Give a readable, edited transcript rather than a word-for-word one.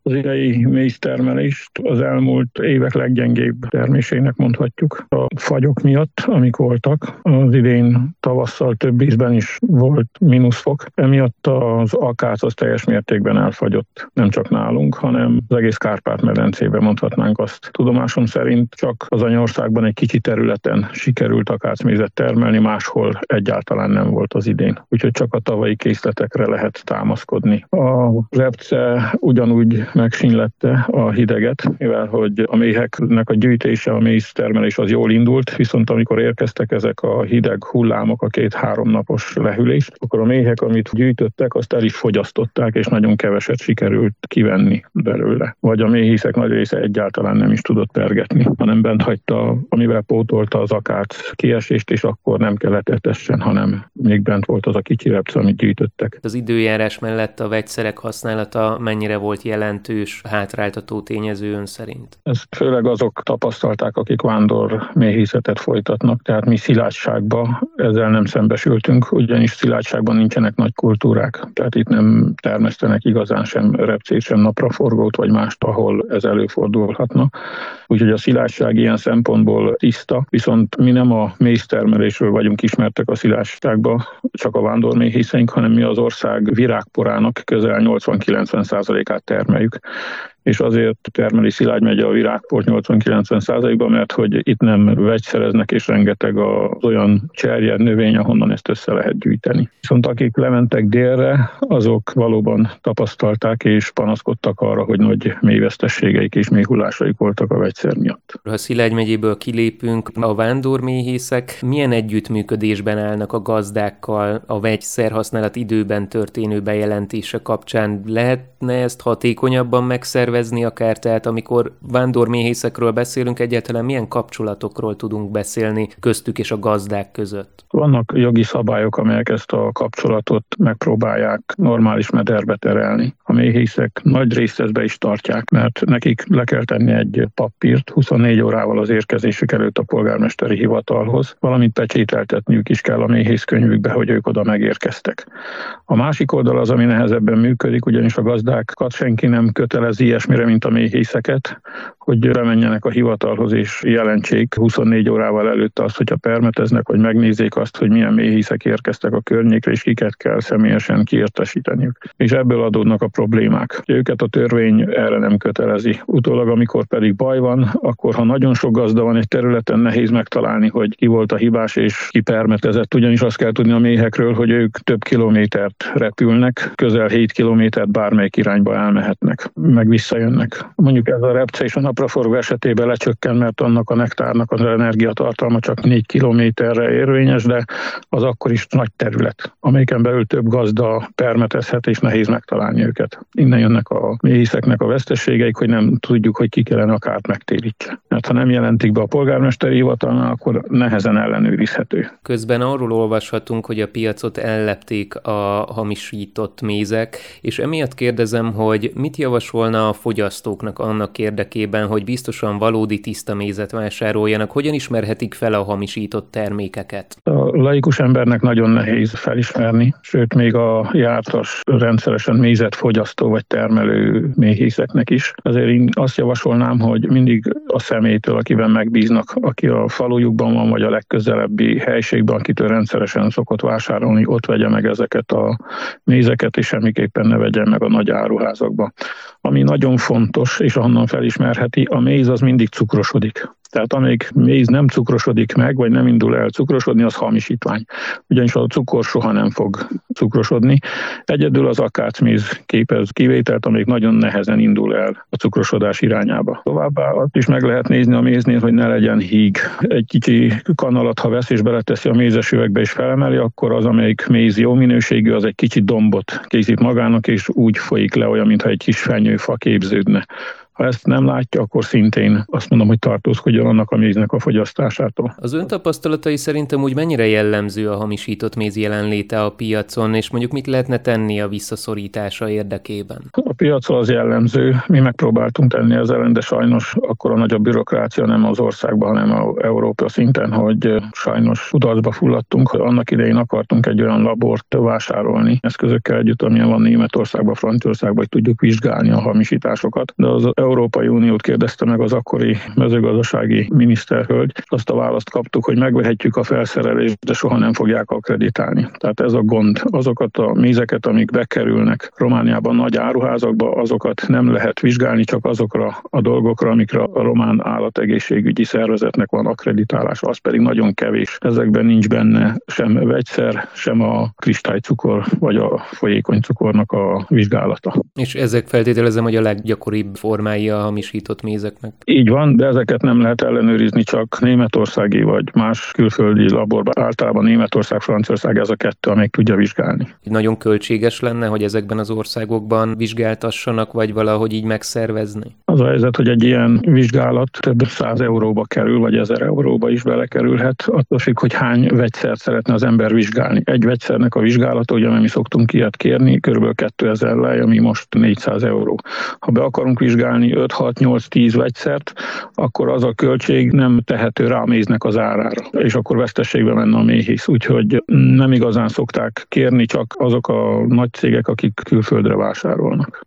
Az idei méztermelést az elmúlt évek leggyengébb termésének mondhatjuk. A fagyok miatt, amik voltak, az idén tavasszal több ízben is volt mínuszfok. Emiatt az akác az teljes mértékben elfagyott. Nem csak nálunk, hanem az egész Kárpát-medencében mondhatnánk azt. Tudomásom szerint csak az anyországban egy kicsi területen sikerült akácmézet termelni, máshol egyáltalán nem volt az idén. Úgyhogy csak a tavalyi készletekre lehet támaszkodni. A repce ugyanúgy megsínlette a hideget, mivel hogy a méheknek a gyűjtése, a méztermelés az jól indult, viszont amikor érkeztek ezek a hideg hullámok, a 2-3 napos lehűlés, akkor a méhek, amit gyűjtöttek, azt el is fogyasztották, és nagyon keveset sikerült kivenni belőle. Vagy a méhészek nagy része egyáltalán nem is tudott pergetni, hanem bent hagyta, amivel pótolta az akác kiesést, és akkor nem kellett etessen, hanem még bent volt az a kicsi repce, amit gyűjtöttek. Az időjárás mellett a vegyszerek használata mennyire volt jelentős hátráltató tényező ön szerint? Ezt főleg azok tapasztalták, akik vándor méhészetet folytatnak, tehát mi szilágyságban ezzel nem szembesültünk, ugyanis szilágyságban nincsenek nagy kultúrák, tehát itt nem termesztenek igazán sem repcét, sem napraforgót, vagy mást, ahol ez előfordulhatna. Úgyhogy a szilágyság ilyen szempontból tiszta, viszont mi nem a méztermelésről vagyunk ismertek a szilágyságban, csak a vándorméhészeink, hanem mi az ország virágporának közel 80-90%-át termeljük. És azért termeli Szilágy megye a virágport 80-90%-ban, mert hogy itt nem vegyszereznek, és rengeteg az olyan cserje növény, ahonnan ezt össze lehet gyűjteni. Viszont akik lementek délre, azok valóban tapasztalták és panaszkodtak arra, hogy nagy mélyvesztességeik és mélyhullásaik voltak a vegyszer miatt. Ha Szilágy megyéből kilépünk, a vándorméhészek milyen együttműködésben állnak a gazdákkal a vegyszerhasználat időben történő bejelentése kapcsán? Lehetne ezt hatékonyabban megszervezni akár, tehát amikor vándorméhészekről beszélünk, egyáltalán milyen kapcsolatokról tudunk beszélni köztük és a gazdák között? Vannak jogi szabályok, amelyek ezt a kapcsolatot megpróbálják normális mederbe terelni. A méhészek nagy részt ezt be is tartják, mert nekik le kell tenni egy papírt 24 órával az érkezésük előtt a polgármesteri hivatalhoz, valamint pecsételtetniük is kell a méhészkönyvükbe, hogy ők oda megérkeztek. A másik oldal az, ami nehezebben működik, ugyanis a gazdákat senki nem kötelezi ilyesmire, mint a méhészeket, hogy bemenjenek a hivatalhoz és jelentsék 24 órával előtt azt, hogyha permeteznek, hogy megnézzék azt, hogy milyen méhészek érkeztek a környékre, és kiket kell személyesen kiértesíteniük. És ebből adódnak a problémák. Őket a törvény erre nem kötelezi. Utólag, amikor pedig baj van, akkor ha nagyon sok gazda van egy területen, nehéz megtalálni, hogy ki volt a hibás és ki permetezett. Ugyanis azt kell tudni a méhekről, hogy ők több kilométert repülnek, közel 7 kilométert bármelyik irányba elmehetnek, meg visszajönnek. Mondjuk ez a repce és a napraforgó esetében lecsökken, mert annak a nektárnak az energiatartalma csak 4 kilométerre érvényes, de az akkor is nagy terület, amelyiken belül több gazda permetezhet, és nehéz megtalálni őket. Innen jönnek a méhészeknek a veszteségeik, hogy nem tudjuk, hogy ki kellene a kárt megtérítse. Mert ha nem jelentik be a polgármesteri hivatalnál, akkor nehezen ellenőrizhető. Közben arról olvashatunk, hogy a piacot ellepték a hamisított mézek, és emiatt kérdezem, hogy mit javasolna a fogyasztóknak annak érdekében, hogy biztosan valódi tiszta mézet vásároljanak? Hogyan ismerhetik fel a hamisított termékeket? A laikus embernek nagyon nehéz felismerni, sőt még a jártas, rendszeresen mézet fogyasztó vagy termelő méhészeknek is. Azért én azt javasolnám, hogy mindig a személytől, akiben megbíznak, aki a falujukban van, vagy a legközelebbi helységben, akitől rendszeresen szokott vásárolni, ott vegye meg ezeket a mézeket, és semmiképpen ne vegye meg a nagy áruházakba. Ami nagyon fontos, és ahonnan felismerheti, a méz az mindig cukrosodik. Tehát amíg méz nem cukrosodik meg, vagy nem indul el cukrosodni, az hamisítvány. Ugyanis a cukor soha nem fog cukrosodni. Egyedül az akácméz képez kivételt, amíg nagyon nehezen indul el a cukrosodás irányába. Továbbá azt is meg lehet nézni a méznél, hogy ne legyen híg. Egy kicsi kanalat, ha vesz és beleteszi a mézes üvegbe és felemeli, akkor az, amelyik méz jó minőségű, az egy kicsi dombot készít magának, és úgy folyik le olyan, mintha egy kis fenyőfa képződne. Ha ezt nem látja, akkor szintén azt mondom, hogy tartózkodjon annak a méznek a fogyasztásától. Az ön tapasztalatai szerintem úgy mennyire jellemző a hamisított méz jelenléte a piacon, és mondjuk mit lehetne tenni a visszaszorítása érdekében? A piacon az jellemző, mi megpróbáltunk tenni az ellen, de sajnos akkor a nagyobb bürokrácia nem az országban, hanem a Európa szinten, hogy sajnos kudarcba fulladtunk, hogy annak idején akartunk egy olyan labort vásárolni eszközökkel együtt, amilyen van Németországban, Franciaországban, hogy tudjuk vizsgálni a hamisításokat. De az Európai Uniót kérdezte meg az akkori mezőgazdasági miniszterhölgy, azt a választ kaptuk, hogy megvehetjük a felszerelést, de soha nem fogják akkreditálni. Tehát ez a gond. Azokat a mézeket, amik bekerülnek Romániában nagy áruházakba, azokat nem lehet vizsgálni, csak azokra a dolgokra, amikre a román állategészségügyi szervezetnek van akkreditálása, az pedig nagyon kevés. Ezekben nincs benne sem vegyszer, sem a kristálycukor vagy a folyékony cukornak a vizsgálata. És ezek feltételezem, hogy a leggyakoribb formái a hamisított mézeknek. Így van, de ezeket nem lehet ellenőrizni csak németországi vagy más külföldi laborban. Általában Németország, Franciaország ez a kettő, amelyik tudja vizsgálni. Nagyon költséges lenne, hogy ezekben az országokban vizsgáltassanak, vagy valahogy így megszervezni? Az a helyzet, hogy egy ilyen vizsgálat több 100 euróba kerül, vagy 1000 euróba is belekerülhet, attól függ, hogy hány vegyszert szeretne az ember vizsgálni. Egy vegyszernek a vizsgálata, ugye mi szoktunk ilyet kérni, kb. 2000 lej, ami most 400 euró. Ha be akarunk vizsgálni 5, 6, 8, 10 vegyszert, akkor az a költség nem tehető rá a méznek az árára, és akkor veszteségbe menne a méhész. Úgyhogy nem igazán szokták kérni, csak azok a nagy cégek, akik külföldre vásárolnak.